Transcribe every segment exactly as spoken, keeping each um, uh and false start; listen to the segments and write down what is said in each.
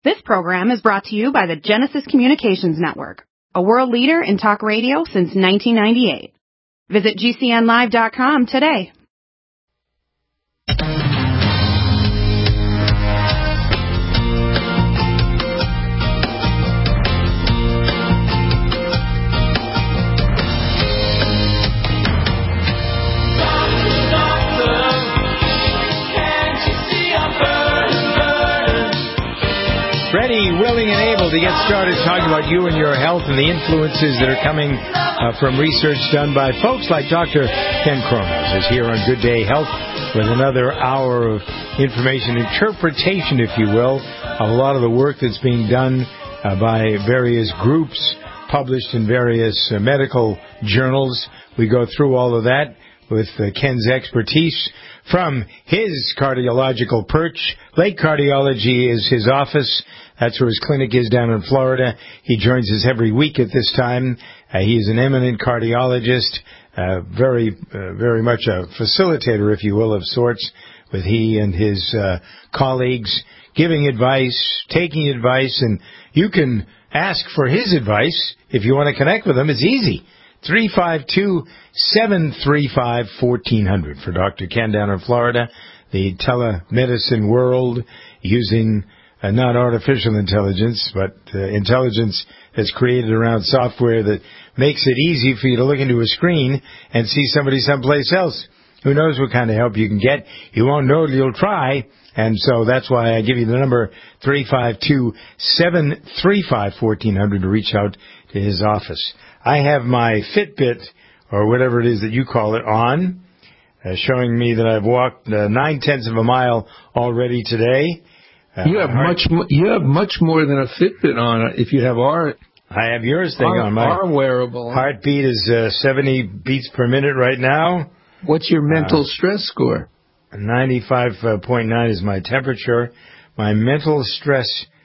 This program is brought to you by the Genesis Communications Network, a world leader in talk radio since nineteen ninety-eight. Visit G C N live dot com today. Ready, willing, and able to get started talking about you and your health and the influences that are coming uh, from research done by folks like Doctor Ken Kronos is here on Good Day Health with another hour of information interpretation, if you will, of a lot of the work that's being done uh, by various groups published in various uh, medical journals. We go through all of that with uh, Ken's expertise from his cardiological perch. Lake Cardiology is his office. That's where his clinic is down in Florida. He joins us every week at this time. Uh, he is an eminent cardiologist, uh, very, uh, very much a facilitator, if you will, of sorts, with he and his uh, colleagues giving advice, taking advice, and you can ask for his advice if you want to connect with him. It's easy. three five two, seven three five, one four zero zero for Doctor Ken down in Florida. The telemedicine world using uh, not artificial intelligence, but uh, intelligence that's created around software that makes it easy for you to look into a screen and see somebody someplace else. Who knows what kind of help you can get? You won't know till you'll try. And so that's why I give you the number three five two, seven three five, one four zero zero to reach out to his office. I have my Fitbit, or whatever it is that you call it, on, uh, showing me that I've walked uh, nine-tenths of a mile already today. Uh, you have heart- much mo- you have much more than a Fitbit on if you have our... I have yours thing our, on. My our wearable. Heartbeat is uh, seventy beats per minute right now. What's your mental uh, stress score? ninety-five point nine is my temperature. My mental stress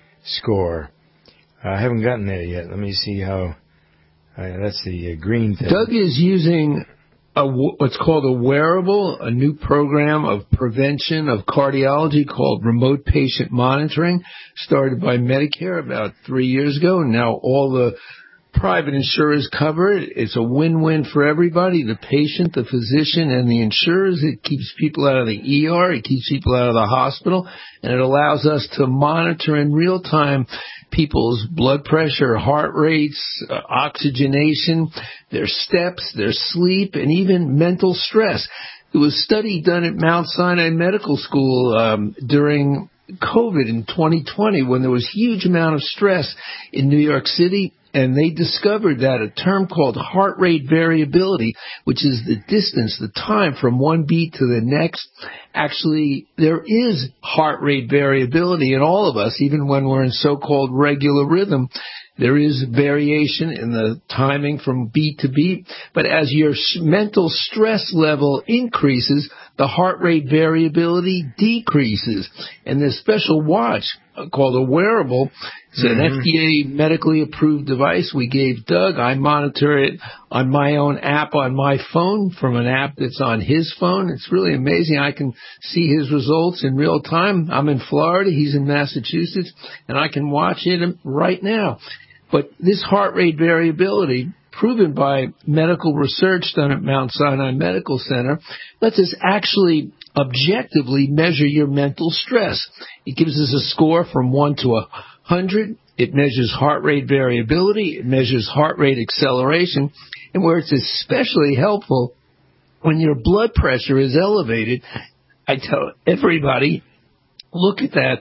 score, uh, I haven't gotten there yet. Let me see how... Uh, that's the uh, green thing. Doug is using a, what's called a wearable, a new program of prevention of cardiology called remote patient monitoring, started by Medicare about three years ago. Now all the private insurers cover it. It's a win-win for everybody, the patient, the physician, and the insurers. It keeps people out of the E R. It keeps people out of the hospital. And it allows us to monitor in real time people's blood pressure, heart rates, uh, oxygenation, their steps, their sleep, and even mental stress. There was a study done at Mount Sinai Medical School um, during COVID in twenty twenty when there was huge amount of stress in New York City. And they discovered that a term called heart rate variability, which is the distance, the time from one beat to the next, actually there is heart rate variability in all of us, even when we're in so-called regular rhythm. There is variation in the timing from beat to beat, but as your mental stress level increases, the heart rate variability decreases. And this special watch called a wearable, it's an mm-hmm. F D A medically approved device we gave Doug. I monitor it on my own app on my phone from an app that's on his phone. It's really amazing. I can see his results in real time. I'm in Florida. He's in Massachusetts, and I can watch it right now. But this heart rate variability, proven by medical research done at Mount Sinai Medical Center, lets us actually objectively measure your mental stress. It gives us a score from one to a hundred. It measures heart rate variability. It measures heart rate acceleration. And where it's especially helpful, when your blood pressure is elevated, I tell everybody, look at that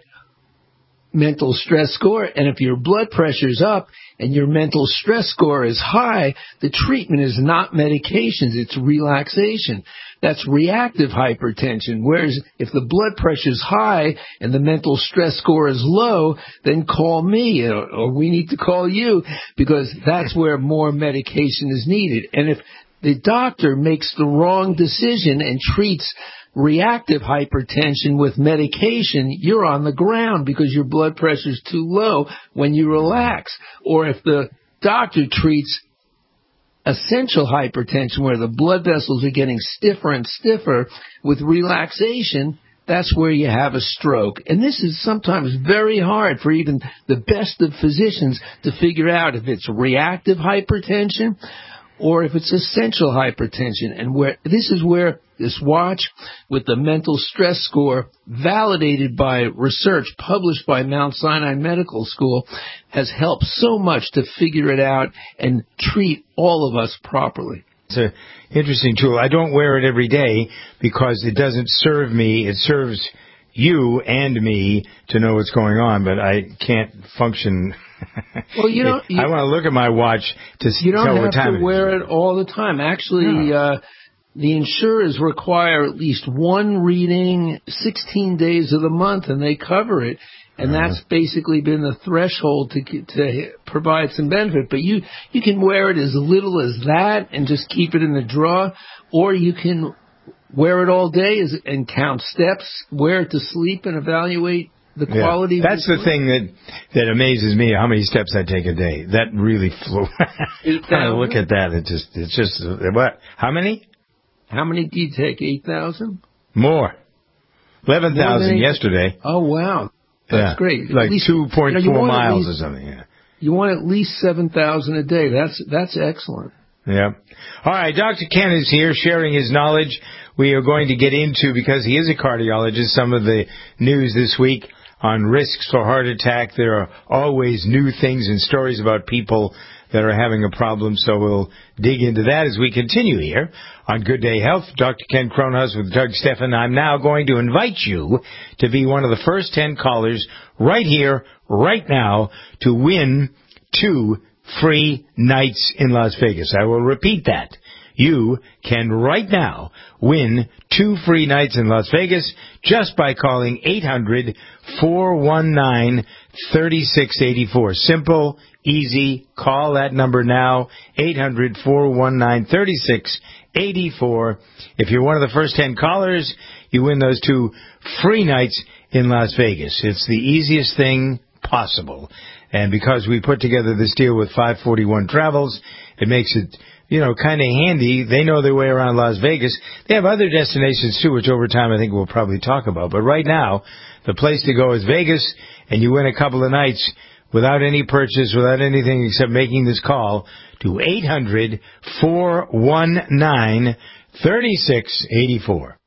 mental stress score, and if your blood pressure is up and your mental stress score is high, the treatment is not medications, it's relaxation. That's reactive hypertension. Whereas if the blood pressure is high and the mental stress score is low, then call me, or we need to call you, because that's where more medication is needed. And if the doctor makes the wrong decision and treats reactive hypertension with medication, you're on the ground because your blood pressure is too low when you relax. Or if the doctor treats essential hypertension where the blood vessels are getting stiffer and stiffer with relaxation, that's where you have a stroke. And this is sometimes very hard for even the best of physicians to figure out if it's reactive hypertension or if it's essential hypertension. And where this is where this watch with the mental stress score, validated by research published by Mount Sinai Medical School, has helped so much to figure it out and treat all of us properly. It's an interesting tool. I don't wear it every day because it doesn't serve me. It serves you and me to know what's going on, but I can't function. Well, you don't. You, I want to look at my watch to you don't tell have what time to wear it is. it all the time. Actually, No. uh, the insurers require at least one reading sixteen days of the month, and they cover it. And uh-huh. that's basically been the threshold to to provide some benefit. But you, you can wear it as little as that and just keep it in the drawer, or you can wear it all day as, and count steps, wear it to sleep and evaluate the quality. Yeah. That's of the thing that, that amazes me, how many steps I take a day. That really flew. When I look at that, it just, it's just, what? How many? How many do you take? eight thousand? More. eleven thousand yesterday. Oh, wow. That's yeah. great. Like two point four you know, miles least, or something, yeah. You want at least seven thousand a day. That's that's excellent. Yeah. All right, Doctor Ken is here sharing his knowledge. We are going to get into, because he is a cardiologist, some of the news this week on risks for heart attack. There are always new things and stories about people that are having a problem, so we'll dig into that as we continue here on Good Day Health. Doctor Ken Kronhaus with Doug Stephan. I'm now going to invite you to be one of the first ten callers right here, right now, to win two free nights in Las Vegas. I will repeat that. You can right now win two free nights in Las Vegas just by calling eight hundred, four one nine, three six eight four. Simple, easy. Call that number now, eight hundred, four one nine, three six eight four. If you're one of the first ten callers, you win those two free nights in Las Vegas. It's the easiest thing possible. And because we put together this deal with five forty-one Travels, it makes it, you know, kind of handy. They know their way around Las Vegas. They have other destinations, too, which over time I think we'll probably talk about. But right now, the place to go is Vegas, and you win a couple of nights without any purchase, without anything except making this call to eight hundred, four one nine, three six eight four.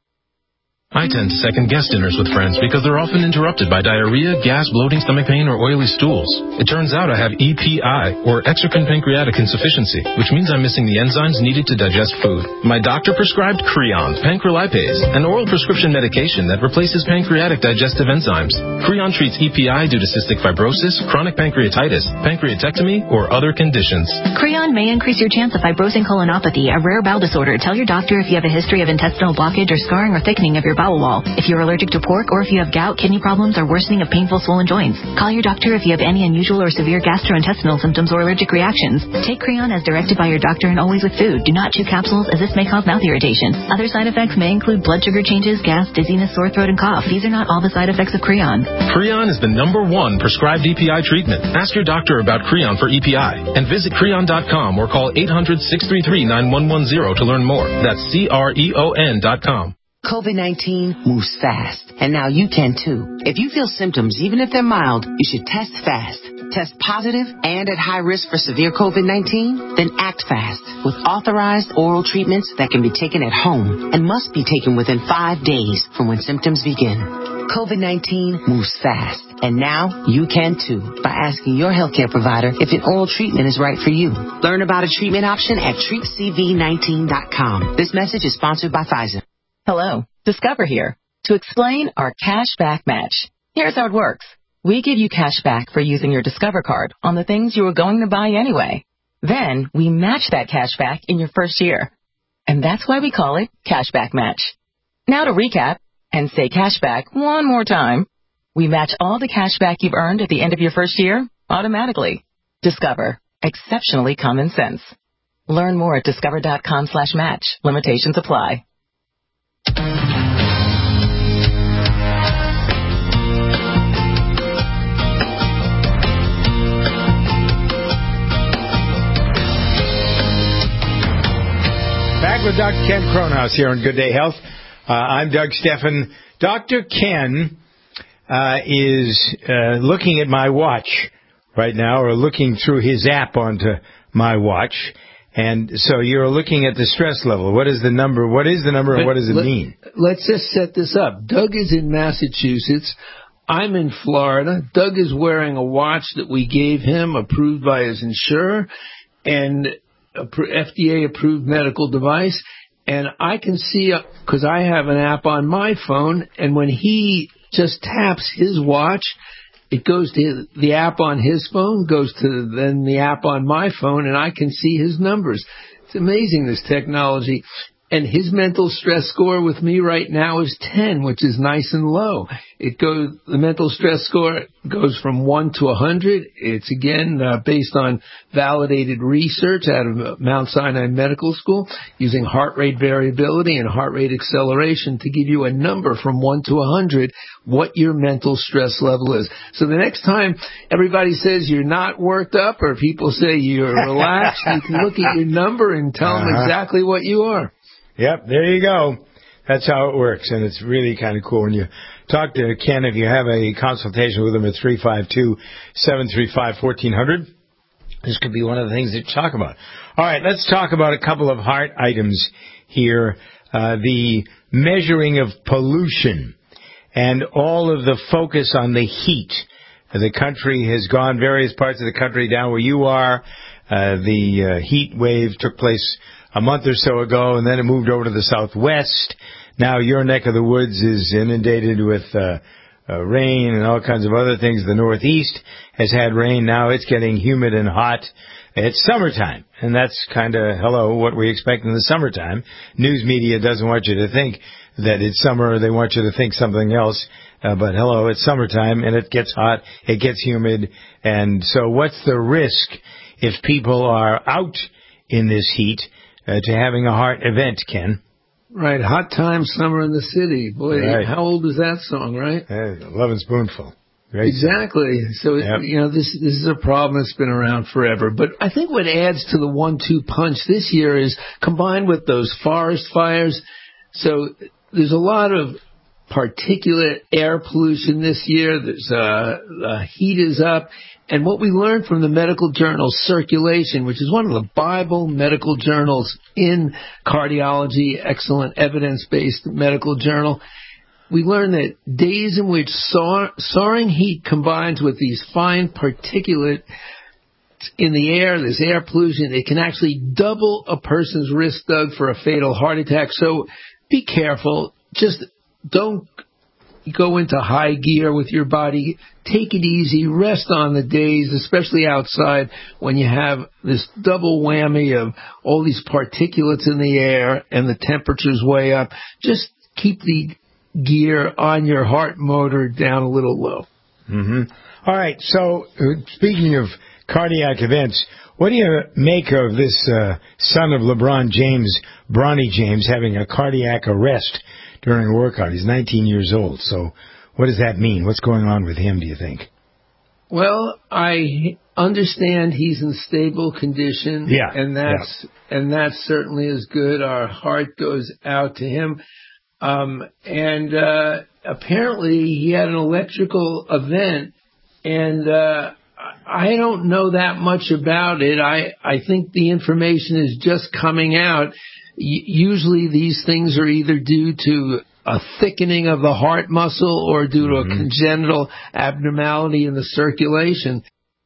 I tend to second-guess dinners with friends because they're often interrupted by diarrhea, gas, bloating, stomach pain, or oily stools. It turns out I have E P I, or exocrine pancreatic insufficiency, which means I'm missing the enzymes needed to digest food. My doctor prescribed Creon, pancrelipase, an oral prescription medication that replaces pancreatic digestive enzymes. Creon treats E P I due to cystic fibrosis, chronic pancreatitis, pancreatectomy, or other conditions. Creon may increase your chance of fibrosing colonopathy, a rare bowel disorder. Tell your doctor if you have a history of intestinal blockage or scarring or thickening of your bowel wall. If you're allergic to pork, or if you have gout, kidney problems, or worsening of painful swollen joints. Call your doctor if you have any unusual or severe gastrointestinal symptoms or allergic reactions. Take Creon as directed by your doctor and always with food. Do not chew capsules, as this may cause mouth irritation. Other side effects may include blood sugar changes, gas, dizziness, sore throat, and cough. These are not all the side effects of Creon. Creon is the number one prescribed E P I treatment. Ask your doctor about Creon for E P I and visit creon dot com or call eight hundred, six three three, nine one one zero to learn more. That's C R E O N dot com. COVID nineteen moves fast, and now you can too. If you feel symptoms, even if they're mild, you should test fast. Test positive and at high risk for severe COVID nineteen? Then act fast with authorized oral treatments that can be taken at home and must be taken within five days from when symptoms begin. COVID nineteen moves fast, and now you can too by asking your healthcare provider if an oral treatment is right for you. Learn about a treatment option at treat C V nineteen dot com. This message is sponsored by Pfizer. Hello, Discover here to explain our cash back match. Here's how it works. We give you cash back for using your Discover card on the things you were going to buy anyway. Then we match that cash back in your first year. And that's why we call it Cash Back Match. Now to recap and say cash back one more time. We match all the cash back you've earned at the end of your first year automatically. Discover. Exceptionally common sense. Learn more at discover dot com slash match. Limitations apply. Back with Doctor Ken Kronhaus here on Good Day Health. Uh, I'm Doug Stephan. Doctor Ken uh, is uh, looking at my watch right now, or looking through his app onto my watch. And so you're looking at the stress level. What is the number? What is the number, and what does it let, mean? Let's just set this up. Doug is in Massachusetts. I'm in Florida. Doug is wearing a watch that we gave him, approved by his insurer, and F D A-approved medical device. And I can see, because I have an app on my phone, and when he just taps his watch, it goes to the app on his phone, goes to then the app on my phone, and I can see his numbers. It's amazing, this technology. And his mental stress score with me right now is ten, which is nice and low. It goes, the mental stress score goes from one to one hundred. It's, again, uh, based on validated research out of Mount Sinai Medical School, using heart rate variability and heart rate acceleration to give you a number from one to one hundred, what your mental stress level is. So the next time everybody says you're not worked up, or people say you're relaxed, you can look at your number and tell them Uh-huh. exactly what you are. Yep, there you go. That's how it works, and it's really kind of cool. When you talk to Ken, if you have a consultation with him at three five two, seven three five, one four zero zero, this could be one of the things that you talk about. All right, let's talk about a couple of heart items here. Uh, the measuring of pollution and all of the focus on the heat. The country has gone, various parts of the country down where you are. Uh, the uh, heat wave took place a month or so ago, and then it moved over to the southwest. Now your neck of the woods is inundated with uh, uh, rain and all kinds of other things. The northeast has had rain. Now it's getting humid and hot. It's summertime, and that's kind of, hello, what we expect in the summertime. News media doesn't want you to think that it's summer. They want you to think something else. Uh, but hello, it's summertime, and it gets hot, it gets humid. And so what's the risk if people are out in this heat uh, to having a heart event, Ken? Right, Hot Time, Summer in the City. Boy, Right. How old is that song, right? Uh, Love and Spoonful. Great Exactly. So, Yep. you know, this this is a problem that's been around forever. But I think what adds to the one two punch this year is, combined with those forest fires, so there's a lot of particulate air pollution this year. There's uh, uh, heat is up. And what we learned from the medical journal Circulation, which is one of the Bible medical journals in cardiology, excellent evidence-based medical journal, we learned that days in which soar, soaring heat combines with these fine particulate in the air, this air pollution, it can actually double a person's risk, Doug, for a fatal heart attack. So be careful. Just don't go into high gear with your body. Take it easy. Rest on the days, especially outside, when you have this double whammy of all these particulates in the air and the temperature's way up. Just keep the gear on your heart motor down a little low. Mm-hmm. All right, so uh, speaking of cardiac events, what do you make of this uh, son of LeBron James, Bronny James, having a cardiac arrest during a workout? He's nineteen years old, so what does that mean? What's going on with him, do you think? Well, I understand he's in stable condition, Yeah, and that's yeah. and that certainly is good. Our heart goes out to him. Um, and uh, apparently he had an electrical event, and uh, I don't know that much about it. I, I think the information is just coming out. Y- usually these things are either due to a thickening of the heart muscle or due to mm-hmm. a congenital abnormality in the circulation.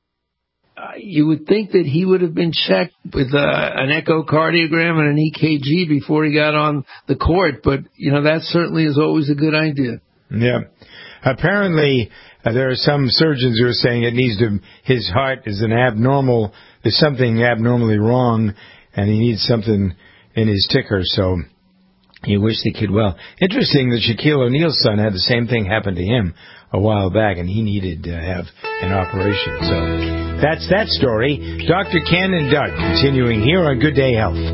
Uh, you would think that he would have been checked with uh, an echocardiogram and an E K G before he got on the court, but, you know, that certainly is always a good idea. Yeah. Apparently, uh, there are some surgeons who are saying it needs to, his heart is an abnormal, there's something abnormally wrong, and he needs something in his ticker, so you wish the kid well. Interesting that Shaquille O'Neal's son had the same thing happen to him a while back, and he needed to have an operation. So that's that story. Doctor Ken and Doug continuing here on Good Day Health.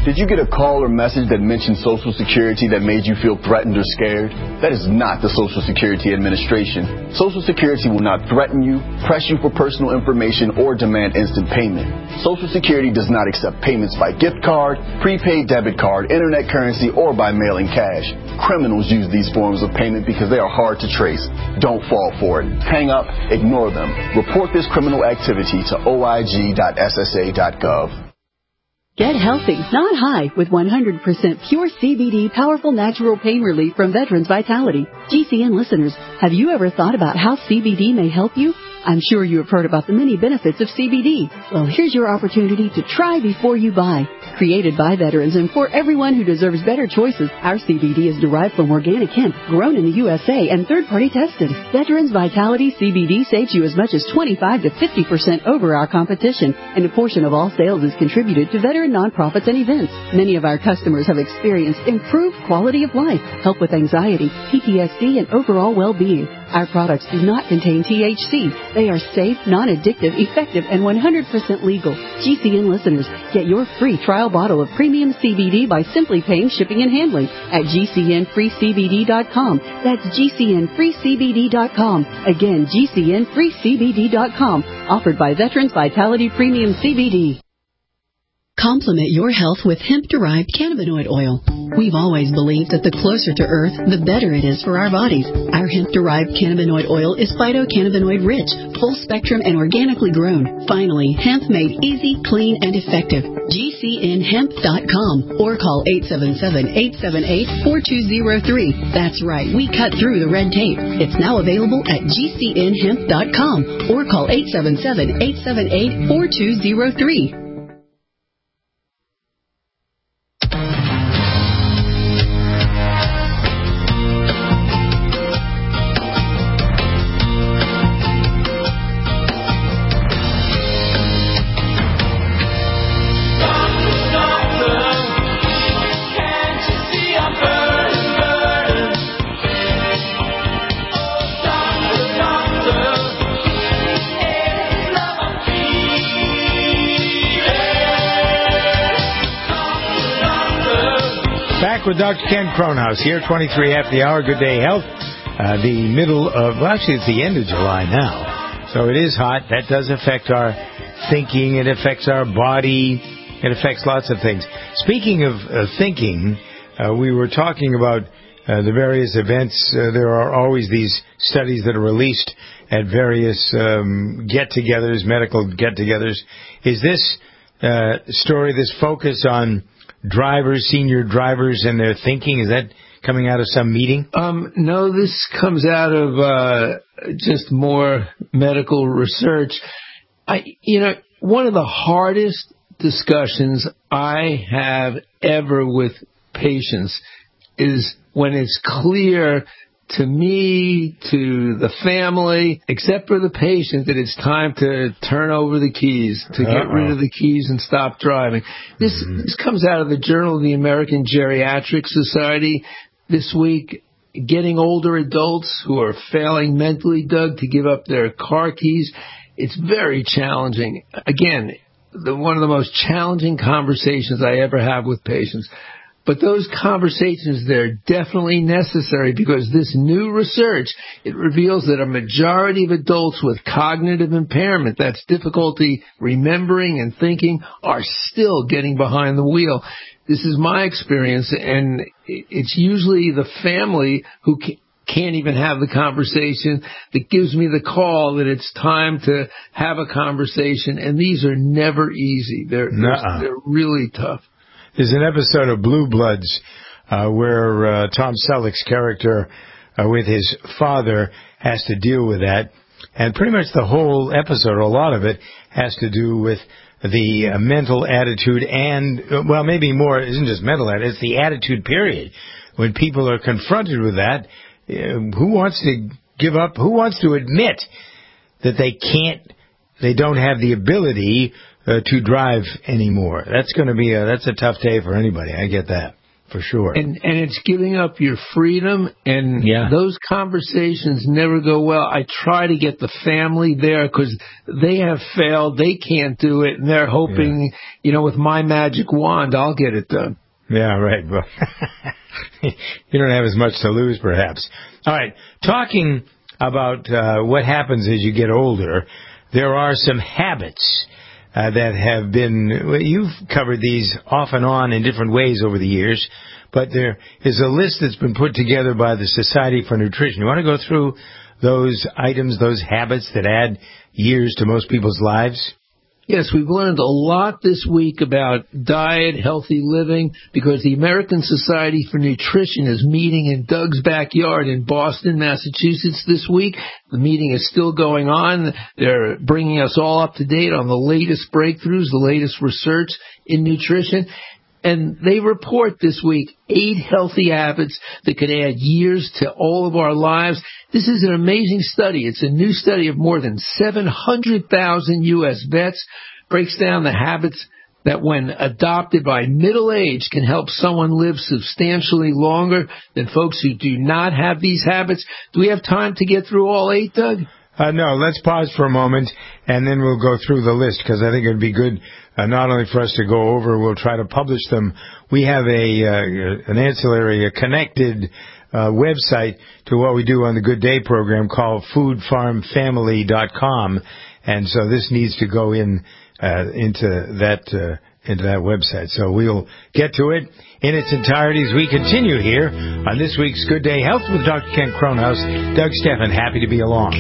Did you get a call or message that mentioned Social Security that made you feel threatened or scared? That is not the Social Security Administration. Social Security will not threaten you, press you for personal information, or demand instant payment. Social Security does not accept payments by gift card, prepaid debit card, internet currency, or by mailing cash. Criminals use these forms of payment because they are hard to trace. Don't fall for it. Hang up, ignore them. Report this criminal activity to O I G dot S S A dot gov. Get healthy, not high, with one hundred percent pure C B D powerful natural pain relief from Veterans Vitality. G C N listeners, have you ever thought about how C B D may help you? I'm sure you have heard about the many benefits of C B D. Well, here's your opportunity to try before you buy. Created by veterans and for everyone who deserves better choices, our C B D is derived from organic hemp, grown in the U S A and third-party tested. Veterans Vitality C B D saves you as much as twenty-five to fifty percent over our competition, and a portion of all sales is contributed to veteran nonprofits and events. Many of our customers have experienced improved quality of life, help with anxiety, P T S D, and overall well-being. Our products do not contain T H C. They are safe, non-addictive, effective, and one hundred percent legal. G C N listeners, get your free trial bottle of premium C B D by simply paying shipping and handling at G C N free C B D dot com. That's G C N free C B D dot com. Again, G C N free C B D dot com. Offered by Veterans Vitality Premium C B D. Complement your health with hemp-derived cannabinoid oil. We've always believed that the closer to Earth, the better it is for our bodies. Our hemp-derived cannabinoid oil is phytocannabinoid-rich, full-spectrum, and organically grown. Finally, hemp made easy, clean, and effective. G C N hemp dot com or call eight seven seven, eight seven eight, four two zero three. That's right, we cut through the red tape. It's now available at G C N hemp dot com or call eight seven seven, eight seven eight, four two zero three. With Doctor Ken Kronhaus here, twenty-three after the hour. Good Day Health. Uh, the middle of, well, actually, it's the end of July now. So it is hot. That does affect our thinking. It affects our body. It affects lots of things. Speaking of uh, thinking, uh, we were talking about uh, the various events. Uh, there are always these studies that are released at various um, get-togethers, medical get-togethers. Is this uh, story, this focus on drivers, senior drivers, and their thinking, is that coming out of some meeting? Um, no, this comes out of uh, just more medical research. I, you know, one of the hardest discussions I have ever with patients is when it's clear to me, to the family, except for the patient, that it's time to turn over the keys, to Uh-oh. get rid of the keys and stop driving. This, mm-hmm. this comes out of the Journal of the American Geriatric Society this week. Getting older adults who are failing mentally, Doug, to give up their car keys. It's very challenging. Again, the, one of the most challenging conversations I ever have with patients. But those conversations, they're definitely necessary because this new research, it reveals that a majority of adults with cognitive impairment, that's difficulty remembering and thinking, are still getting behind the wheel. This is my experience, and it's usually the family who can't even have the conversation that gives me the call that it's time to have a conversation, and these are never easy. They're, they're, they're really tough. There's an episode of Blue Bloods uh, where uh, Tom Selleck's character uh, with his father has to deal with that. And pretty much the whole episode, a lot of it, has to do with the uh, mental attitude and, well, maybe more, it isn't just mental attitude, it's the attitude period. When people are confronted with that, uh, who wants to give up, who wants to admit that they can't, they don't have the ability Uh, to drive anymore? That's going to be a, that's a tough day for anybody. I get that. For sure. And and it's giving up your freedom, and yeah. those conversations never go well. I try to get the family there because they have failed. They can't do it, and they're hoping, yeah. you know, with my magic wand, I'll get it done. Yeah, right. Well, you don't have as much to lose, perhaps. All right. Talking about uh, what happens as you get older, there are some habits Uh, that have been, well, you've covered these off and on in different ways over the years, but there is a list that's been put together by the Society for Nutrition. You want to go through those items, those habits that add years to most people's lives? Yes, we've learned a lot this week about diet, healthy living, because the American Society for Nutrition is meeting in Doug's backyard in Boston, Massachusetts this week. The meeting is still going on. They're bringing us all up to date on the latest breakthroughs, the latest research in nutrition. And they report this week eight healthy habits that could add years to all of our lives. This is an amazing study. It's a new study of more than seven hundred thousand U S vets. Breaks down the habits that when adopted by middle age can help someone live substantially longer than folks who do not have these habits. Do we have time to get through all eight, Doug? Uh, no, let's pause for a moment, and then we'll go through the list, because I think it would be good uh, not only for us to go over, we'll try to publish them. We have a uh, an ancillary, a connected uh, website to what we do on the Good Day program called food farm family dot com, and so this needs to go in uh, into that uh, into that website. So we'll get to it in its entirety as we continue here on this week's Good Day Health with Doctor Ken Kronhaus. Doug Steffen, happy to be along.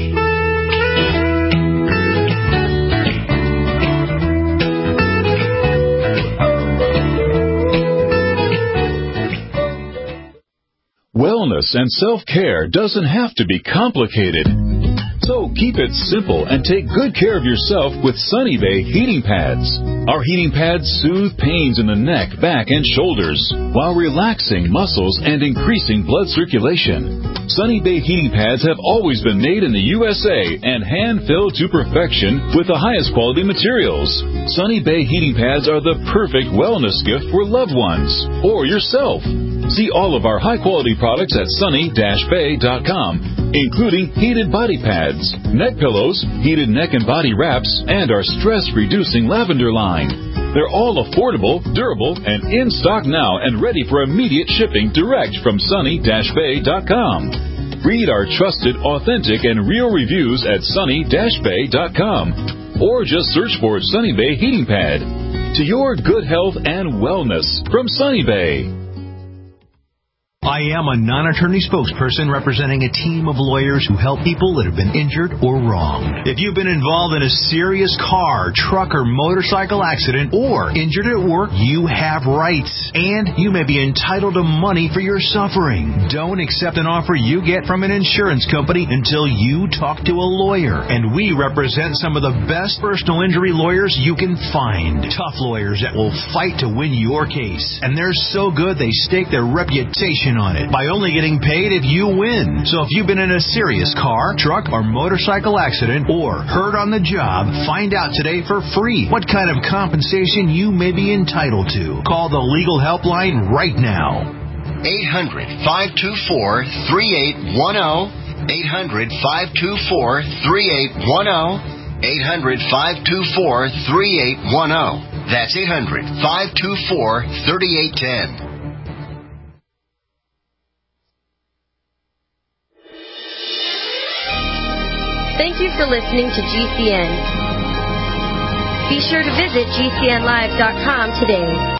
Wellness and self-care doesn't have to be complicated. So keep it simple and take good care of yourself with Sunny Bay heating pads. Our heating pads soothe pains in the neck, back, and shoulders while relaxing muscles and increasing blood circulation. Sunny Bay heating pads have always been made in the U S A and hand-filled to perfection with the highest quality materials. Sunny Bay heating pads are the perfect wellness gift for loved ones or yourself. See all of our high-quality products at sunny dash bay dot com, including heated body pads, neck pillows, heated neck and body wraps, and our stress-reducing lavender line. They're all affordable, durable, and in stock now and ready for immediate shipping direct from sunny dash bay dot com. Read our trusted, authentic, and real reviews at sunny dash bay dot com, or just search for Sunny Bay Heating Pad. To your good health and wellness from Sunny Bay. I am a non-attorney spokesperson representing a team of lawyers who help people that have been injured or wronged. If you've been involved in a serious car, truck, or motorcycle accident or injured at work, you have rights, and you may be entitled to money for your suffering. Don't accept an offer you get from an insurance company until you talk to a lawyer, and we represent some of the best personal injury lawyers you can find. Tough lawyers that will fight to win your case, and they're so good they stake their reputation on it by only getting paid if you win. So if you've been in a serious car, truck, or motorcycle accident or hurt on the job, find out today for free what kind of compensation you may be entitled to. Call the legal helpline right now. eight hundred, five two four, three eight one zero. eight hundred, five two four, three eight one zero. eight hundred, five two four, three eight one zero. That's eight hundred, five two four, three eight one zero. Thank you for listening to G C N. Be sure to visit G C N live dot com today.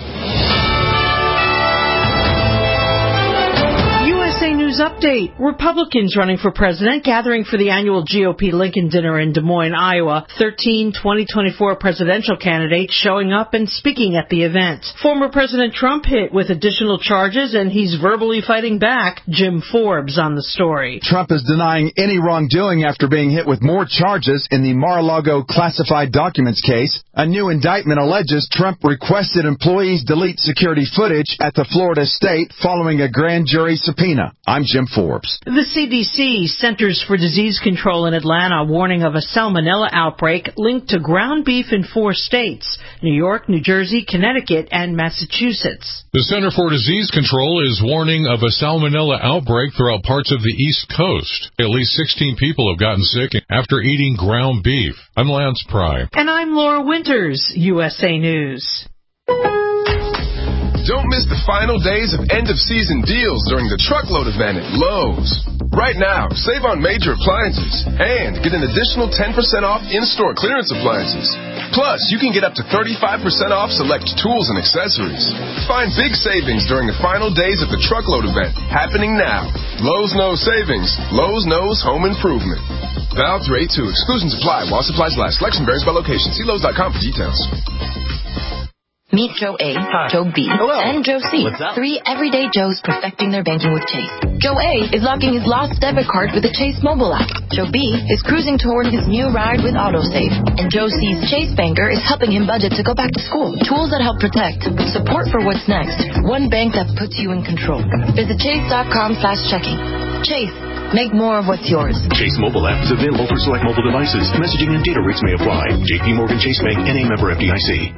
U S A News Update. Republicans running for president gathering for the annual G O P Lincoln Dinner in Des Moines, Iowa. thirteen twenty twenty-four presidential candidates showing up and speaking at the event. Former President Trump hit with additional charges, and he's verbally fighting back. Jim Forbes on the story. Trump is denying any wrongdoing after being hit with more charges in the Mar-a-Lago classified documents case. A new indictment alleges Trump requested employees delete security footage at the Florida state following a grand jury subpoena. I'm I'm Jim Forbes. The C D C, Centers for Disease Control in Atlanta, warning of a salmonella outbreak linked to ground beef in four states, New York, New Jersey, Connecticut, and Massachusetts. The Center for Disease Control is warning of a salmonella outbreak throughout parts of the East Coast. At least sixteen people have gotten sick after eating ground beef. I'm Lance Pry. And I'm Laura Winters, U S A News. Don't miss the final days of end-of-season deals during the truckload event at Lowe's. Right now, save on major appliances and get an additional ten percent off in-store clearance appliances. Plus, you can get up to thirty-five percent off select tools and accessories. Find big savings during the final days of the truckload event, happening now. Lowe's knows savings. Lowe's knows home improvement. Valid through eight two. Exclusions apply while supplies last. Selection varies by location. See Lowe's dot com for details. Meet Joe A, Hi. Joe B, Hello. And Joe C. What's up? Three everyday Joes perfecting their banking with Chase. Joe A is locking his lost debit card with the Chase mobile app. Joe B is cruising toward his new ride with AutoSave. And Joe C's Chase banker is helping him budget to go back to school. Tools that help protect. Support for what's next. One bank that puts you in control. Visit chase.com slash checking. Chase. Make more of what's yours. Chase mobile app is available for select mobile devices. Messaging and data rates may apply. J P Morgan Chase Bank, N A member F D I C.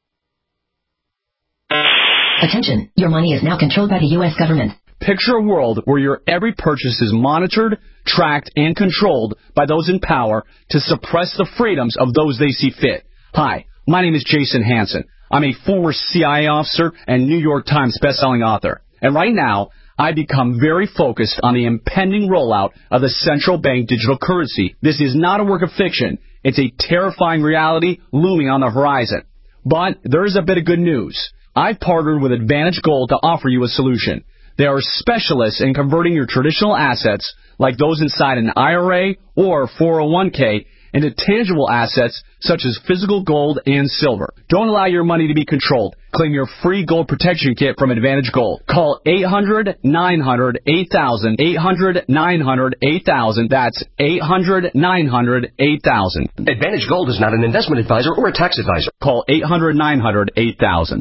Attention, your money is now controlled by the U S government. Picture a world where your every purchase is monitored, tracked, and controlled by those in power to suppress the freedoms of those they see fit. Hi, my name is Jason Hansen. I'm a former C I A officer and New York Times bestselling author. And right now, I've become very focused on the impending rollout of the central bank digital currency. This is not a work of fiction. It's a terrifying reality looming on the horizon. But there is a bit of good news. I've partnered with Advantage Gold to offer you a solution. They are specialists in converting your traditional assets, like those inside an I R A or four oh one k, into tangible assets such as physical gold and silver. Don't allow your money to be controlled. Claim your free gold protection kit from Advantage Gold. Call eight hundred, nine hundred, eight thousand, eight hundred, nine hundred, eight thousand. That's eight hundred, nine hundred, eight thousand. Advantage Gold is not an investment advisor or a tax advisor. Call eight hundred, nine hundred, eight thousand.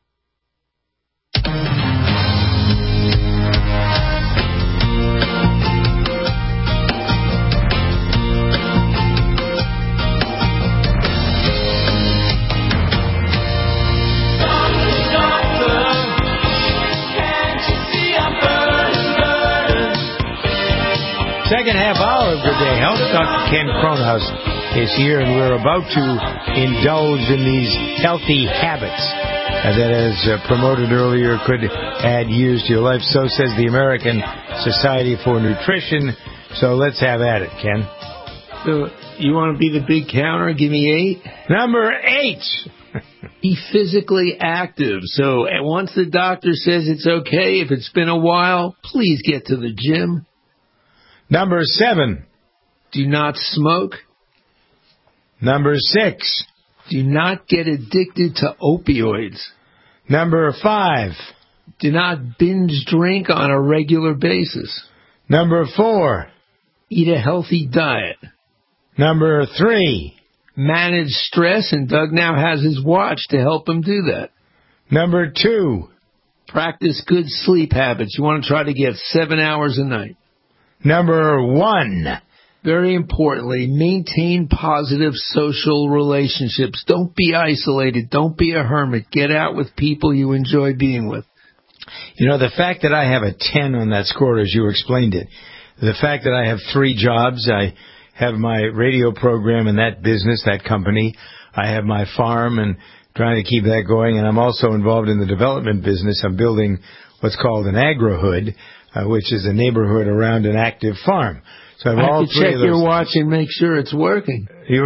Second half hour of Good Day Health. Doctor Ken Kronhaus is here, and we're about to indulge in these healthy habits uh, that, as uh, promoted earlier, could add years to your life. So says the American Society for Nutrition. So let's have at it, Ken. So you want to be the big counter? Give me eight. Number eight. Be physically active. So once the doctor says it's okay, if it's been a while, please get to the gym. Number seven. Do not smoke. Number six. Do not get addicted to opioids. Number five. Do not binge drink on a regular basis. Number four. Eat a healthy diet. Number three. Manage stress, and Doug now has his watch to help him do that. Number two. Practice good sleep habits. You want to try to get seven hours a night. Number one. Very importantly, maintain positive social relationships. Don't be isolated. Don't be a hermit. Get out with people you enjoy being with. You know, the fact that I have a ten on that score, as you explained it, the fact that I have three jobs, I have my radio program in that business, that company, I have my farm and trying to keep that going, and I'm also involved in the development business. I'm building what's called an agri-hood, Uh, which is a neighborhood around an active farm. So I have, I have all to three check of those. your watch and make sure it's working. You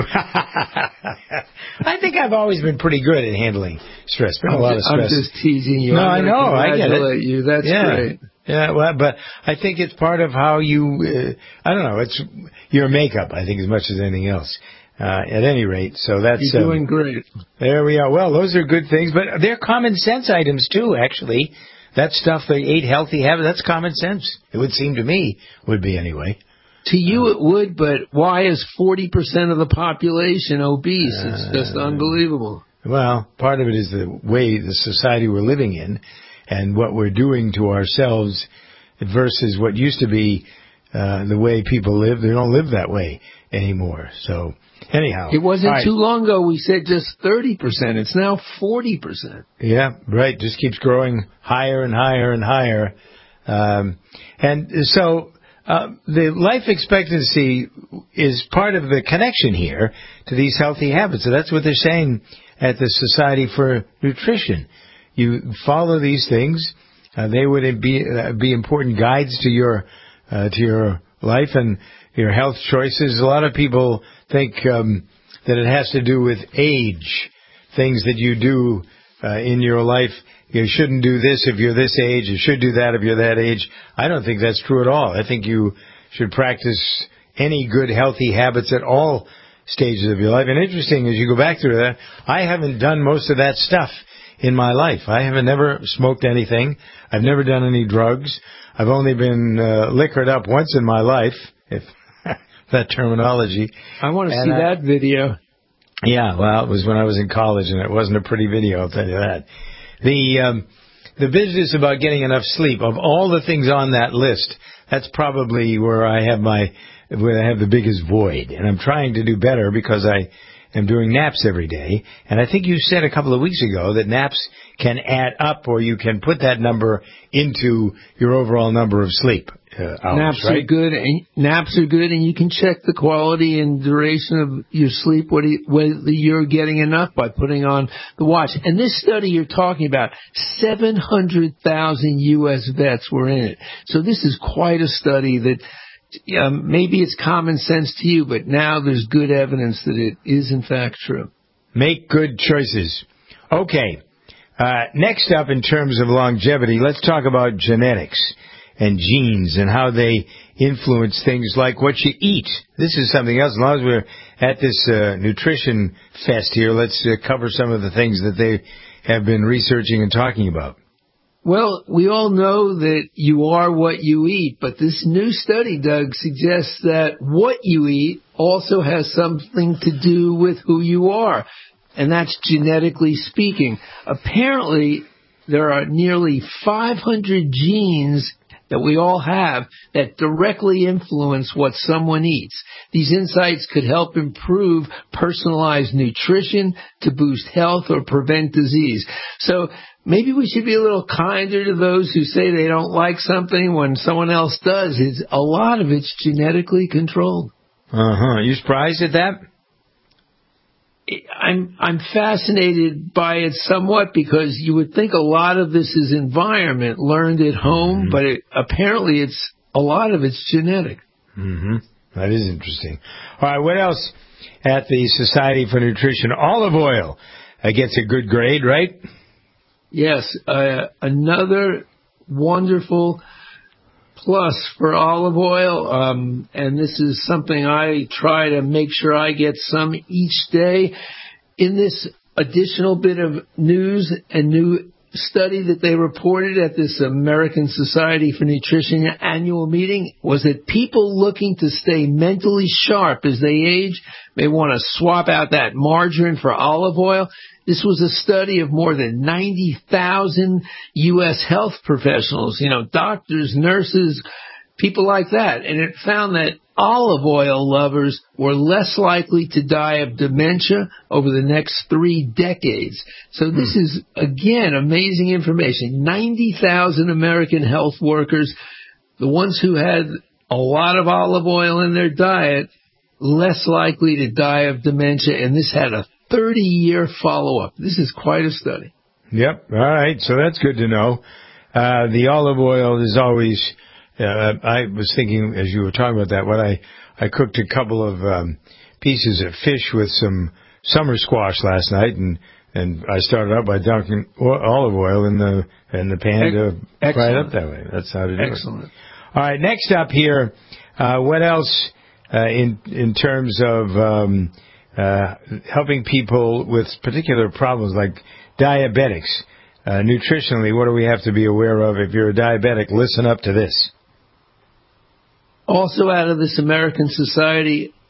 I think I've always been pretty good at handling stress. Been a I'm lot just, of stress. I'm just teasing you. No, I'm I know. I get it. You. That's yeah. great. Yeah, well, but I think it's part of how you. Uh, I don't know. It's your makeup. I think as much as anything else. Uh, at any rate, so that's You're doing um, great. There we are. Well, those are good things, but they're common sense items too. Actually. That stuff, the eight healthy habits, that's common sense. It would seem to me, would be anyway. To you it would, but why is forty percent of the population obese? It's just uh, unbelievable. Well, part of it is the way, the society we're living in, and what we're doing to ourselves versus what used to be uh, the way people live. They don't live that way anymore. So anyhow. It wasn't right. too long ago we said just thirty percent. It's now forty percent. Yeah, right. Just keeps growing higher and higher and higher. Um, and so uh, the life expectancy is part of the connection here to these healthy habits. So that's what they're saying at the Society for Nutrition. You follow these things. Uh, they would be uh, be important guides to your uh, to your life and your health choices. A lot of people think um, that it has to do with age, things that you do uh, in your life. You shouldn't do this if you're this age. You should do that if you're that age. I don't think that's true at all. I think you should practice any good, healthy habits at all stages of your life. And interesting, as you go back through that, I haven't done most of that stuff in my life. I haven't never smoked anything. I've never done any drugs. I've only been uh, liquored up once in my life, if that terminology. I want to and see I, that video. Yeah, well, it was when I was in college, and it wasn't a pretty video, I'll tell you that. The um, the business about getting enough sleep, of all the things on that list, that's probably where I have my where I have the biggest void. And I'm trying to do better because I am doing naps every day. And I think you said a couple of weeks ago that naps can add up, or you can put that number into your overall number of sleep uh, hours, naps right? are good, and naps are good, and you can check the quality and duration of your sleep, whether you're getting enough by putting on the watch. And this study you're talking about, seven hundred thousand U S vets were in it. So this is quite a study that um, maybe it's common sense to you, but now there's good evidence that it is in fact true. Make good choices. Okay. Uh, next up, in terms of longevity, let's talk about genetics and genes and how they influence things like what you eat. This is something else. As long as we're at this uh, nutrition fest here, let's uh, cover some of the things that they have been researching and talking about. Well, we all know that you are what you eat, but this new study, Doug, suggests that what you eat also has something to do with who you are. And that's genetically speaking. Apparently, there are nearly five hundred genes that we all have that directly influence what someone eats. These insights could help improve personalized nutrition to boost health or prevent disease. So maybe we should be a little kinder to those who say they don't like something when someone else does. It's, a lot of it's genetically controlled. Uh-huh. You surprised at that? I'm I'm fascinated by it somewhat because you would think a lot of this is environment, learned at home, mm-hmm. but it, apparently it's a lot of it's genetic. Mm-hmm. That is interesting. All right, what else at the Society for Nutrition? Olive oil uh, gets a good grade, right? Yes, uh, another wonderful plus for olive oil, um, and this is something I try to make sure I get some each day. In this additional bit of news and new study that they reported at this American Society for Nutrition annual meeting was that people looking to stay mentally sharp as they age may want to swap out that margarine for olive oil. This was a study of more than ninety thousand U S health professionals, you know, doctors, nurses, people like that. And it found that olive oil lovers were less likely to die of dementia over the next three decades. So this hmm. is, again, amazing information. ninety thousand American health workers, the ones who had a lot of olive oil in their diet, less likely to die of dementia. And this had a thirty-year follow-up. This is quite a study. Yep. All right. So that's good to know. Uh, the olive oil is always, uh, I was thinking as you were talking about that, what I, I cooked a couple of um, pieces of fish with some summer squash last night, and, and I started out by dunking olive oil in the in the pan to Excellent. Fry it up that way. That's how to do Excellent. it. Excellent. All right. Next up here, uh, what else uh, in in terms of um, Uh, helping people with particular problems like diabetics. Uh, nutritionally, what do we have to be aware of? If you're a diabetic, listen up to this. Also out of this American Society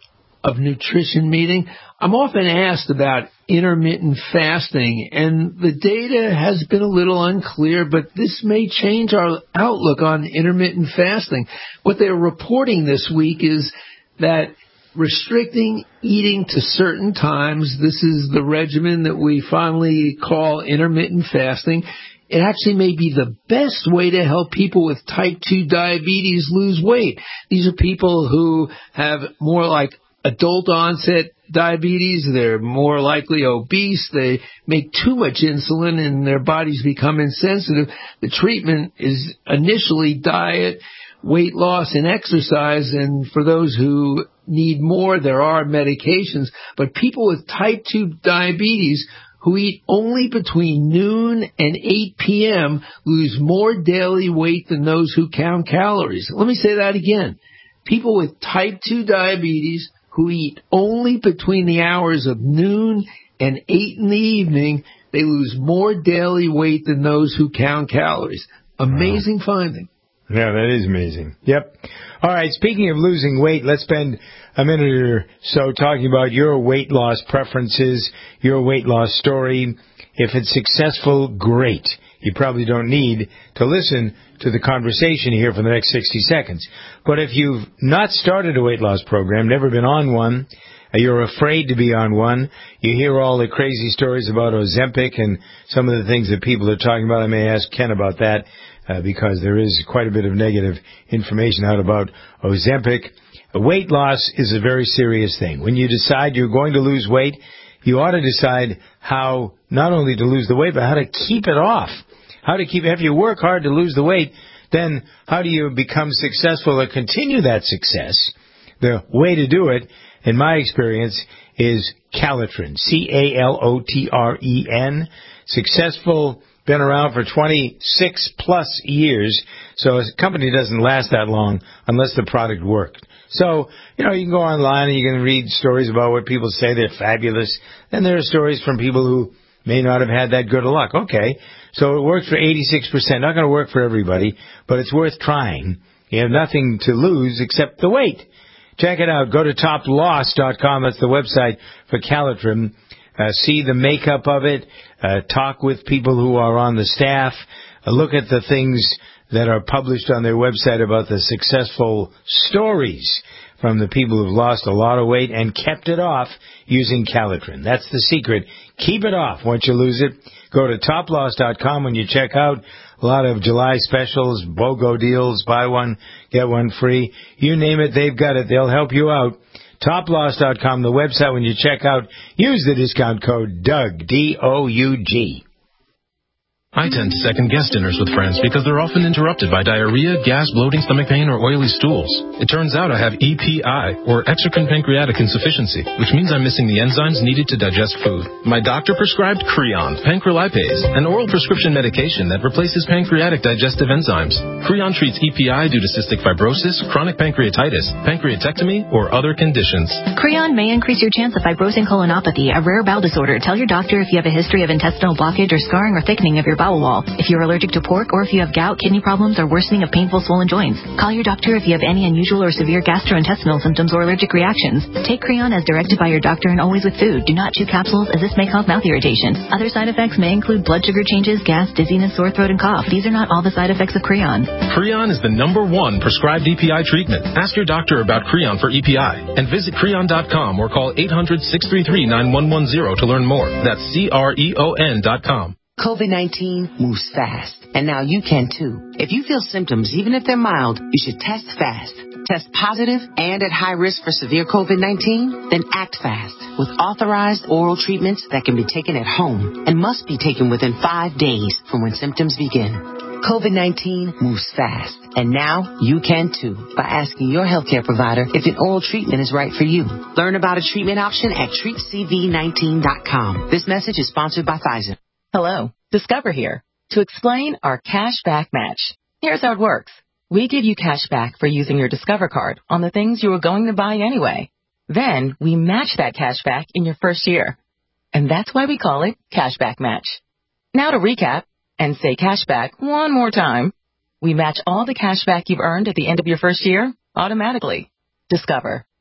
of Nutrition meeting, I'm often asked about intermittent fasting, and the data has been a little unclear, but this may change our outlook on intermittent fasting. What they're reporting this week is that restricting eating to certain times, this is the regimen that we finally call intermittent fasting, it actually may be the best way to help people with type two diabetes lose weight. These are people who have more like adult onset diabetes. They're more likely obese. They make too much insulin and their bodies become insensitive. The treatment is initially diet, weight loss, and exercise. And for those who need more, there are medications. But people with type two diabetes who eat only between noon and eight p.m. lose more daily weight than those who count calories. Let me say that again. People with type two diabetes who eat only between the hours of noon and eight in the evening, they lose more daily weight than those who count calories. Amazing wow. finding. Yeah, that is amazing. Yep. All right, speaking of losing weight, let's spend a minute or so talking about your weight loss preferences, your weight loss story. If it's successful, great. You probably don't need to listen to the conversation here for the next sixty seconds. But if you've not started a weight loss program, never been on one, you're afraid to be on one, you hear all the crazy stories about Ozempic and some of the things that people are talking about. I may ask Ken about that uh, because there is quite a bit of negative information out about Ozempic. Weight loss is a very serious thing. When you decide you're going to lose weight, you ought to decide how not only to lose the weight, but how to keep it off. How to keep, if you work hard to lose the weight, then how do you become successful or continue that success? The way to do it, in my experience, is Calitrin, C A L O T R E N. Successful, been around for twenty-six plus years, so a company doesn't last that long unless the product worked. So, you know, you can go online and you can read stories about what people say they're fabulous, and there are stories from people who may not have had that good of luck. Okay, so it works for eighty-six percent. Not going to work for everybody, but it's worth trying. You have nothing to lose except the weight. Check it out. Go to top loss dot com. That's the website for Calitrin. Uh, see the makeup of it. Uh, talk with people who are on the staff. Uh, look at the things that are published on their website about the successful stories from the people who've lost a lot of weight and kept it off using Calitrin. That's the secret. Keep it off once you lose it. Go to top loss dot com when you check out. A lot of July specials, BOGO deals, buy one, get one free. You name it, they've got it. They'll help you out. top loss dot com, the website when you check out. Use the discount code DOUG, D O U G. I tend to second-guess dinners with friends because they're often interrupted by diarrhea, gas, bloating, stomach pain, or oily stools. It turns out I have E P I, or exocrine pancreatic insufficiency, which means I'm missing the enzymes needed to digest food. My doctor prescribed Creon, pancrelipase, an oral prescription medication that replaces pancreatic digestive enzymes. Creon treats E P I due to cystic fibrosis, chronic pancreatitis, pancreatectomy, or other conditions. Creon may increase your chance of fibrosing colonopathy, a rare bowel disorder. Tell your doctor if you have a history of intestinal blockage or scarring or thickening of your bowel bowel wall. If you're allergic to pork or if you have gout, kidney problems, or worsening of painful swollen joints. Call your doctor if you have any unusual or severe gastrointestinal symptoms or allergic reactions. Take Creon as directed by your doctor and always with food. Do not chew capsules as this may cause mouth irritation. Other side effects may include blood sugar changes, gas, dizziness, sore throat, and cough. These are not all the side effects of Creon. Creon is the number one prescribed E P I treatment. Ask your doctor about Creon for E P I and visit creon dot com or call eight hundred, six three three, nine one one zero to learn more. That's C R E O N dot com. COVID nineteen moves fast, and now you can too. If you feel symptoms, even if they're mild, you should test fast. Test positive and at high risk for severe COVID nineteen? Then act fast with authorized oral treatments that can be taken at home and must be taken within five days from when symptoms begin. COVID nineteen moves fast, and now you can too by asking your healthcare provider if an oral treatment is right for you. Learn about a treatment option at treat C V nineteen dot com. This message is sponsored by Pfizer. Hello, Discover here to explain our cash back match. Here's how it works. We give you cash back for using your Discover card on the things you were going to buy anyway. Then we match that cash back in your first year. And that's why we call it Cash Back Match. Now to recap and say cash back one more time. We match all the cash back you've earned at the end of your first year automatically. Discover.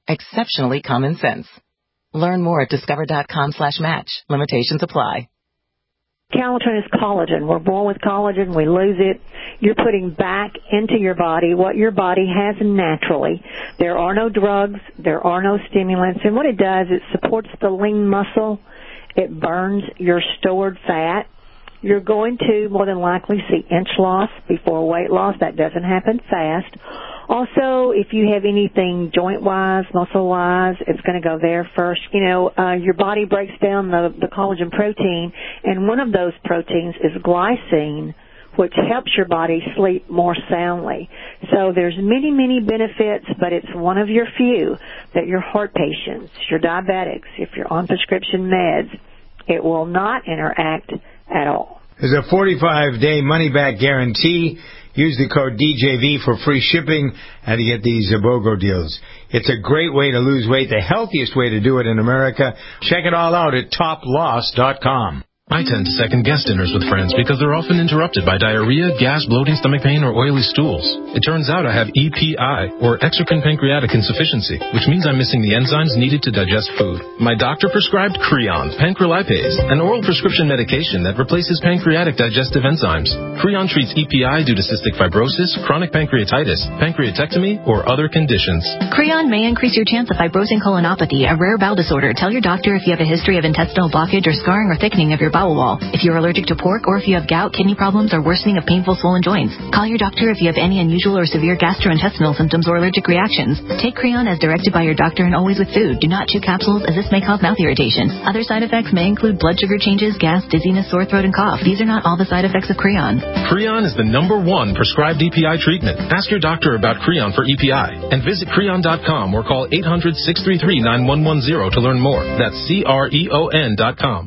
Exceptionally common sense. Learn more at discover.com slash match. Limitations apply. Calatrine is collagen. We're born with collagen. We lose it. You're putting back into your body what your body has naturally. There are no drugs. There are no stimulants. And what it does, it supports the lean muscle. It burns your stored fat. You're going to more than likely see inch loss before weight loss. That doesn't happen fast. Also, if you have anything joint-wise, muscle-wise, it's going to go there first. You know, uh, your body breaks down the, the collagen protein, and one of those proteins is glycine, which helps your body sleep more soundly. So there's many, many benefits, but it's one of your few that your heart patients, your diabetics, if you're on prescription meds, it will not interact at all. There's a forty-five day money-back guarantee. Use the code D J V for free shipping and to get these BOGO deals. It's a great way to lose weight, the healthiest way to do it in America. Check it all out at top loss dot com. I tend to second-guess dinners with friends because they're often interrupted by diarrhea, gas, bloating, stomach pain, or oily stools. It turns out I have E P I, or exocrine pancreatic insufficiency, which means I'm missing the enzymes needed to digest food. My doctor prescribed Creon, pancrelipase, an oral prescription medication that replaces pancreatic digestive enzymes. Creon treats E P I due to cystic fibrosis, chronic pancreatitis, pancreatectomy, or other conditions. Creon may increase your chance of fibrosing colonopathy, a rare bowel disorder. Tell your doctor if you have a history of intestinal blockage or scarring or thickening of your bowel wall. If you're allergic to pork or if you have gout, kidney problems, or worsening of painful swollen joints, call your doctor if you have any unusual or severe gastrointestinal symptoms or allergic reactions. Take Creon as directed by your doctor and always with food. Do not chew capsules as this may cause mouth irritation. Other side effects may include blood sugar changes, gas, dizziness, sore throat, and cough. These are not all the side effects of Creon. Creon is the number one prescribed E P I treatment. Ask your doctor about Creon for E P I and visit creon dot com or call eight hundred, six three three, nine one one zero to learn more. That's C R E O N dot com.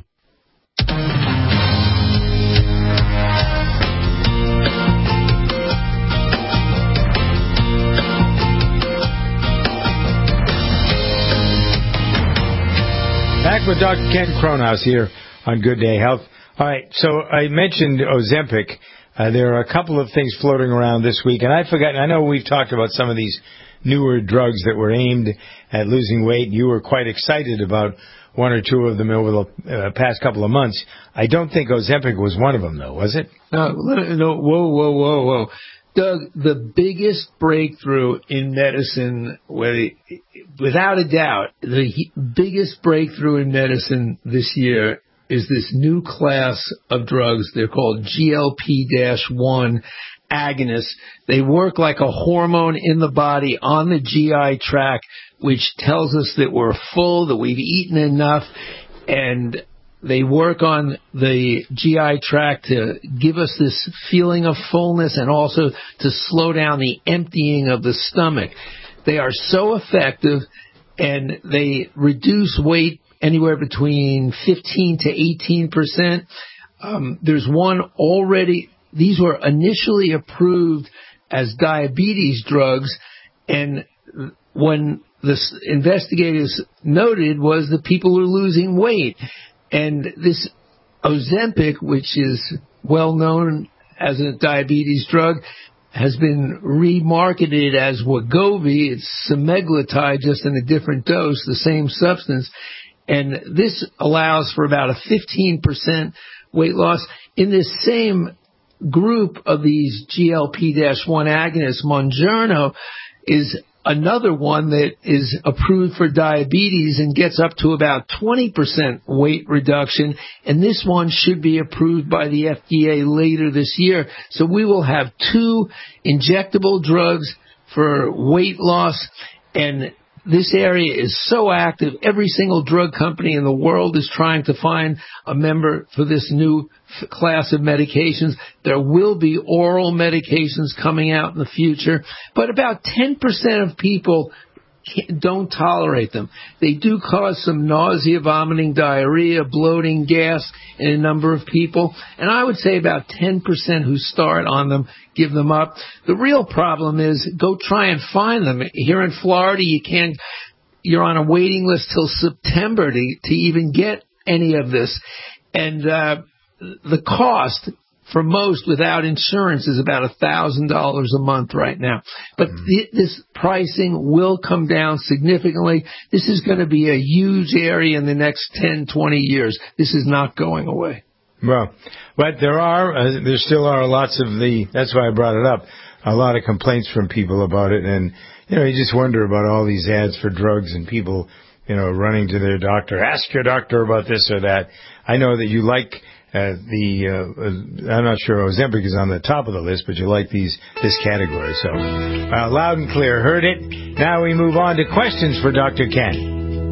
Back with Doctor Ken Kronhaus here on Good Day Health. All right, so I mentioned Ozempic. Uh, there are a couple of things floating around this week, and I've forgotten. I know we've talked about some of these newer drugs that were aimed at losing weight. You were quite excited about one or two of them over the uh, past couple of months. I don't think Ozempic was one of them, though, was it? No, no, whoa, whoa, whoa, whoa. Doug, the biggest breakthrough in medicine, without a doubt, the biggest breakthrough in medicine this year is this new class of drugs. They're called G L P one agonists. They work like a hormone in the body on the G I tract, which tells us that we're full, that we've eaten enough, and they work on the G I tract to give us this feeling of fullness and also to slow down the emptying of the stomach. They are so effective, and they reduce weight anywhere between fifteen to eighteen percent. Um, there's one already, these were initially approved as diabetes drugs, and when the investigators noted was that people were losing weight. And this Ozempic, which is well known as a diabetes drug, has been remarketed as Wegovy. It's semaglutide, just in a different dose, the same substance. And this allows for about a fifteen percent weight loss. In this same group of these G L P one agonists, Mounjaro is another one that is approved for diabetes and gets up to about twenty percent weight reduction, and this one should be approved by the F D A later this year. So we will have two injectable drugs for weight loss, and this area is so active. Every single drug company in the world is trying to find a member for this new f- class of medications. There will be oral medications coming out in the future, but about ten percent of people don't tolerate them. They do cause some nausea, vomiting, diarrhea, bloating, gas in a number of people. And I would say about ten percent who start on them give them up. The real problem is go try and find them. Here in Florida, you can't, you're on a waiting list till September to, to even get any of this. And uh, the cost for most without insurance is about one thousand dollars a month right now. But mm. th- this pricing will come down significantly. This is going to be a huge area in the next ten, twenty years. This is not going away. Well, but there are, uh, there still are lots of the, that's why I brought it up, a lot of complaints from people about it. And, you know, you just wonder about all these ads for drugs and people, you know, running to their doctor. Ask your doctor about this or that. I know that you like uh, the, uh, I'm not sure Ozempic is on the top of the list, but you like these this category. So, uh, loud and clear, heard it. Now we move on to questions for Doctor Ken.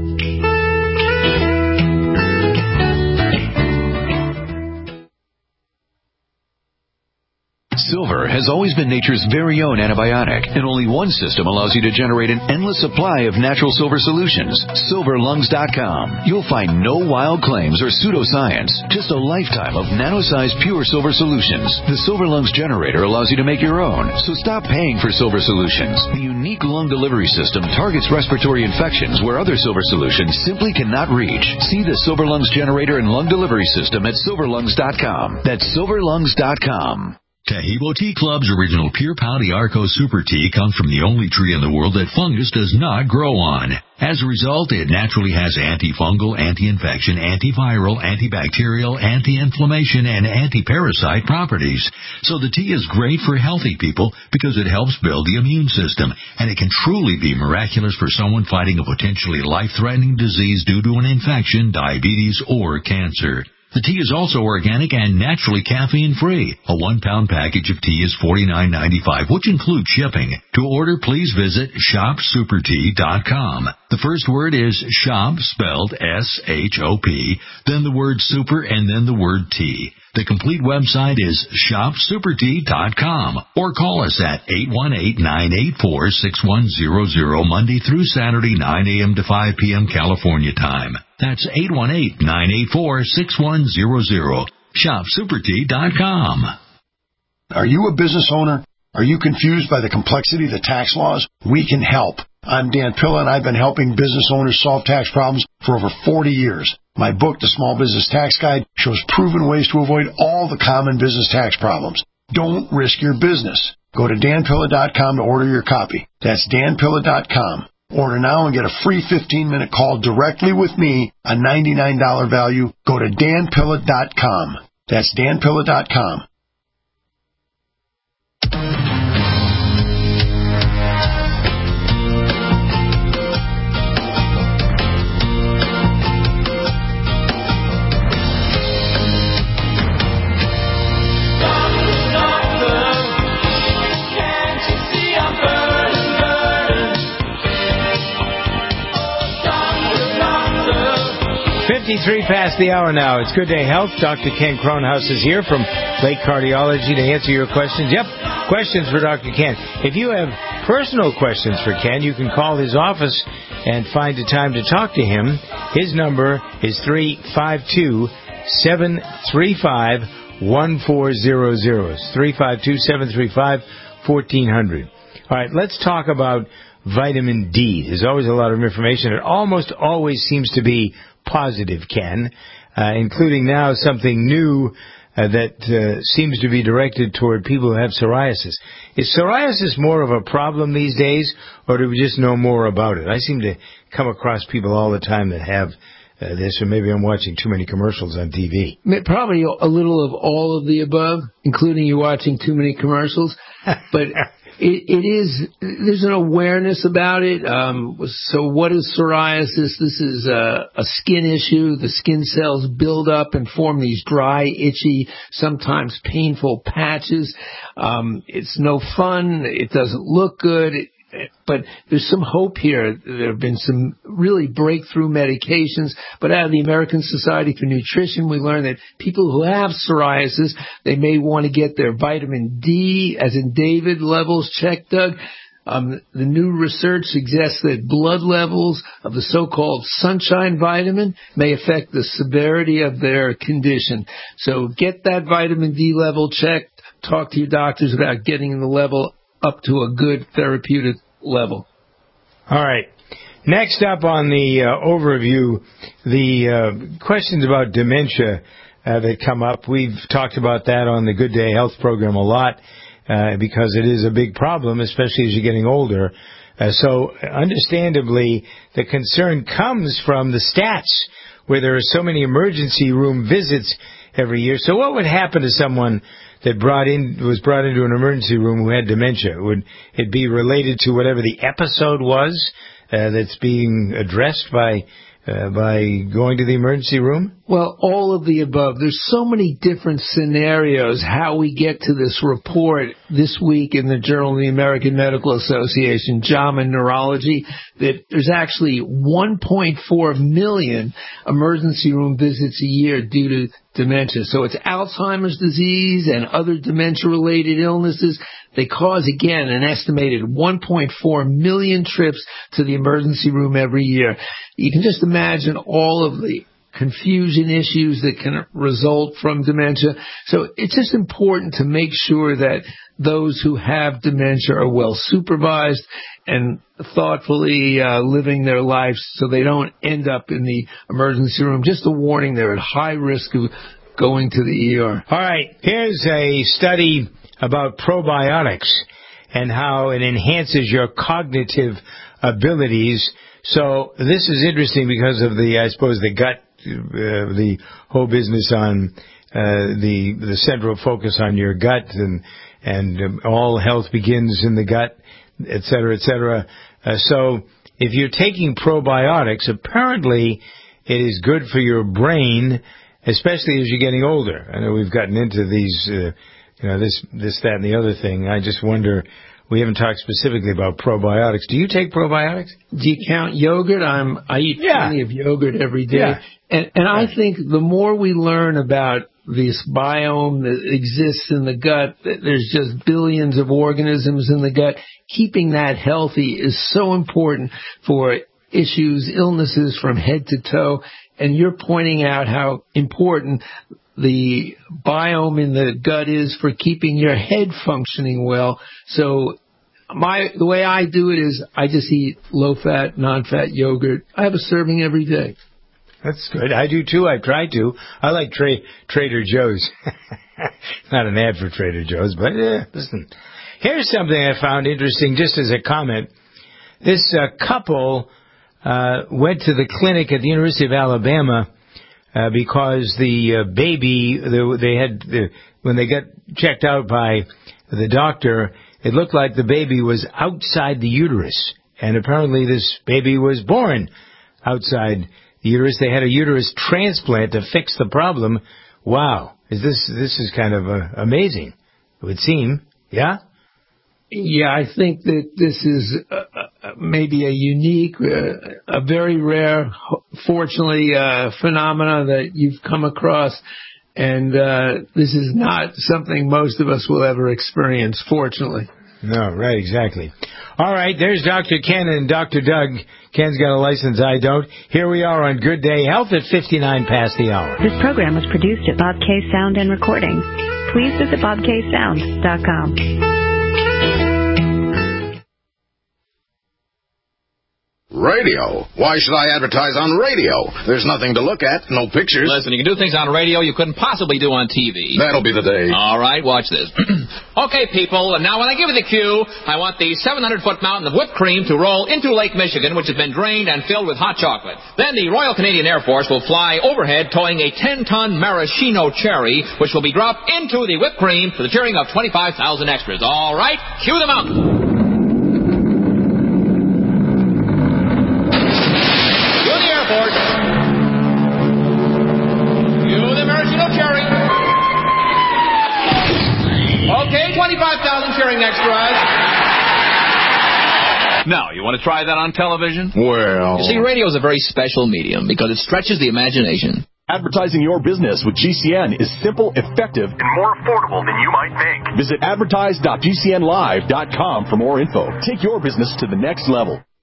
Silver has always been nature's very own antibiotic, and only one system allows you to generate an endless supply of natural silver solutions. silver lungs dot com. You'll find no wild claims or pseudoscience, just a lifetime of nano-sized pure silver solutions. The Silver Lungs generator allows you to make your own, so stop paying for silver solutions. The unique lung delivery system targets respiratory infections where other silver solutions simply cannot reach. See the Silver Lungs generator and lung delivery system at silver lungs dot com. That's silver lungs dot com. Taheebo Tea Club's original Pure Pau D'Arco Super Tea comes from the only tree in the world that fungus does not grow on. As a result, it naturally has antifungal, anti-infection, antiviral, antibacterial, anti-inflammation, and anti-parasite properties. So the tea is great for healthy people because it helps build the immune system, and it can truly be miraculous for someone fighting a potentially life-threatening disease due to an infection, diabetes, or cancer. The tea is also organic and naturally caffeine-free. A one-pound package of tea is forty-nine ninety-five, which includes shipping. To order, please visit shop super tea dot com. The first word is shop, spelled S H O P, then the word super, and then the word tea. The complete website is shop super tea dot com, or call us at eight one eight, nine eight four, six one zero zero Monday through Saturday, nine a.m. to five p.m. California time. That's eight one eight, nine eight four, six one zero zero. shop super tea dot com. Are you a business owner? Are you confused by the complexity of the tax laws? We can help. I'm Dan Pilla, and I've been helping business owners solve tax problems for over forty years. My book, The Small Business Tax Guide, shows proven ways to avoid all the common business tax problems. Don't risk your business. Go to dan pilla dot com to order your copy. That's dan pilla dot com. Order now and get a free fifteen-minute call directly with me, a ninety-nine dollars value. Go to dan pilla dot com. That's dan pilla dot com. fifty-three past the hour now. It's Good Day Health. Doctor Ken Kronhaus is here from Lake Cardiology to answer your questions. Yep, questions for Doctor Ken. If you have personal questions for Ken, you can call his office and find a time to talk to him. His number is three five two, seven three five, one four zero zero. It's three five two, seven three five, one four zero zero. All right, let's talk about vitamin D. There's always a lot of information. It almost always seems to be positive, Ken, uh, including now something new uh, that uh, seems to be directed toward people who have psoriasis. Is psoriasis more of a problem these days, or do we just know more about it? I seem to come across people all the time that have uh, this, or maybe I'm watching too many commercials on T V. Probably a little of all of the above, including you watching too many commercials. But It, it is, there's an awareness about it. Um, so what is psoriasis? This is a, a skin issue. The skin cells build up and form these dry, itchy, sometimes painful patches. Um, it's no fun. It doesn't look good. It, But there's some hope here. There have been some really breakthrough medications. But out of the American Society for Nutrition, we learned that people who have psoriasis, they may want to get their vitamin D, as in David, levels checked, Doug. Um, the new research suggests that blood levels of the so-called sunshine vitamin may affect the severity of their condition. So get that vitamin D level checked. Talk to your doctors about getting the level up to a good therapeutic level. All right. Next up on the uh, overview, the uh, questions about dementia. uh, that come up. We've talked about that on the Good Day Health program a lot uh, because it is a big problem, especially as you're getting older. Uh, so, understandably, the concern comes from the stats, where there are so many emergency room visits every year. So what would happen to someone that brought in was brought into an emergency room who had dementia? Would it be related to whatever the episode was uh, that's being addressed by uh, by going to the emergency room? Well, all of the above. There's so many different scenarios how we get to this report this week in the Journal of the American Medical Association, JAMA Neurology, that there's actually one point four million emergency room visits a year due to dementia. So it's Alzheimer's disease and other dementia-related illnesses. They cause, again, an estimated one point four million trips to the emergency room every year. You can just imagine all of the confusion issues that can result from dementia. So it's just important to make sure that those who have dementia are well supervised and thoughtfully uh, living their lives so they don't end up in the emergency room. Just a warning, they're at high risk of going to the E R. All right, here's a study about probiotics and how it enhances your cognitive abilities. So this is interesting because of the, I suppose, the gut, uh, the whole business on uh, the the central focus on your gut, and and um, all health begins in the gut, et cetera, et cetera. Uh, so if you're taking probiotics, apparently it is good for your brain, especially as you're getting older. I know we've gotten into these, uh, you know, this, this, that, and the other thing. I just wonder, we haven't talked specifically about probiotics. Do you take probiotics? Do you count yogurt? I'm, I eat yeah. plenty of yogurt every day. Yeah. And, and I think the more we learn about this biome that exists in the gut, there's just billions of organisms in the gut, keeping that healthy is so important for issues, illnesses from head to toe. And you're pointing out how important the biome in the gut is for keeping your head functioning well. So my the way I do it is I just eat low-fat, non-fat yogurt. I have a serving every day. That's good. I do, too. I try to. I like tra- Trader Joe's. Not an ad for Trader Joe's, but eh, listen. Here's something I found interesting just as a comment. This uh, couple uh, went to the clinic at the University of Alabama uh, because the uh, baby, the, they had, the, when they got checked out by the doctor, it looked like the baby was outside the uterus. And apparently this baby was born outside the uterus. They had a uterus transplant to fix the problem. Wow. Is this, this is kind of uh, amazing, it would seem. Yeah? Yeah, I think that this is uh, uh, maybe a unique, uh, a very rare, fortunately, uh, phenomena that you've come across. And uh, this is not something most of us will ever experience, fortunately. No, right, exactly. All right, there's Doctor Ken and Doctor Doug. Ken's got a license, I don't. Here we are on Good Day Health at fifty-nine past the hour. This program was produced at Bob K Sound and Recording. Please visit bob k sound dot com. Radio? Why should I advertise on radio? There's nothing to look at, no pictures. Listen, you can do things on radio you couldn't possibly do on T V. That'll be the day. All right, watch this. Okay, people, now when I give you the cue, I want the seven hundred foot mountain of whipped cream to roll into Lake Michigan, which has been drained and filled with hot chocolate. Then the Royal Canadian Air Force will fly overhead towing a ten ton maraschino cherry, which will be dropped into the whipped cream to the cheering of twenty-five thousand extras. All right, cue the mountain. Okay, twenty-five thousand cheering extras. Now, you want to try that on television? Well... You see, radio is a very special medium because it stretches the imagination. Advertising your business with G C N is simple, effective, and more affordable than you might think. Visit advertise dot g c n live dot com for more info. Take your business to the next level.